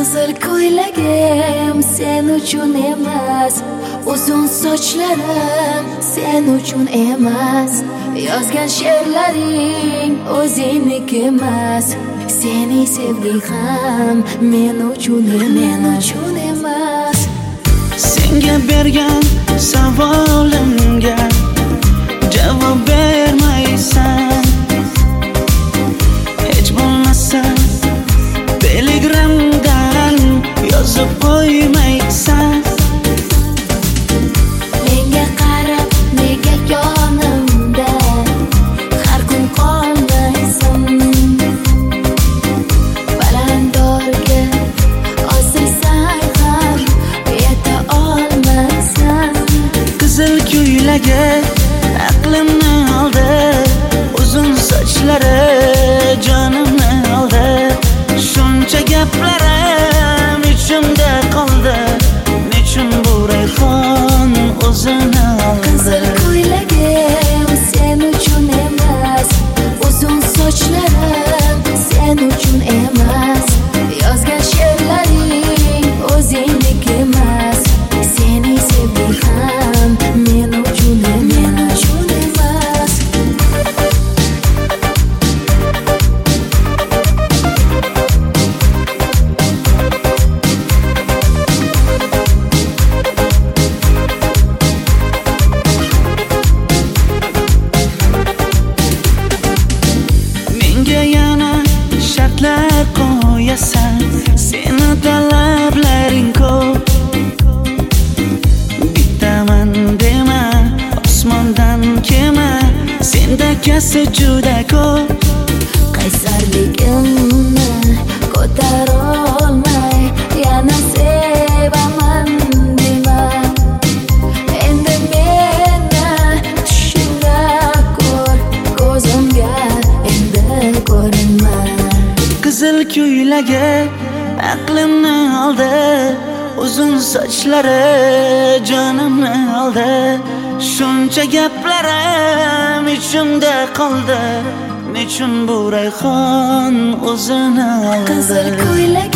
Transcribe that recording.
Qizil ko'ylagim sen uchun emas, uzun sochlarim sen uchun emas, yozgan she'rlaring o'zingniki emas, seni sevdik ham men uchun emas. Senga bergan savolimga javob bermaysan, hech bo'lmasa telegramdan yozib qo'ymaysan. Menga qarab nega yonimda har kun qolmaysan, balandorga osilsang ham yeta olmaysan. Qizil ko'ylagi aqlimni oldi, uzun sochlari jonimni oldi, shuncha gaplarim ichimda qoldi, nechun bu rayhon o'zini oldi. Qizil ko'ylagim sen uchun emas, uzun sochlarim sen uchun emas, yozgan she'rlaring o'zingniki emas, seni sevdik ham men uchun emas. Menga yana shartlar qo'yasan, seni talablaring ko'p. Bittaman dema, osmondan kema, senda kasi juda ko'p. Qaysarligimni ko'tarolmay yana sevaman dema, endi meni tushingda ko'r, ko'zimga endi ko'rinma. Qizil ko'ylagi aqlimni oldi, uzun sochlari jonimni oldi, shuncha gaplarim ichimda qoldi, nechun bu rayhon o'zini oldi. Qizil ko'ylak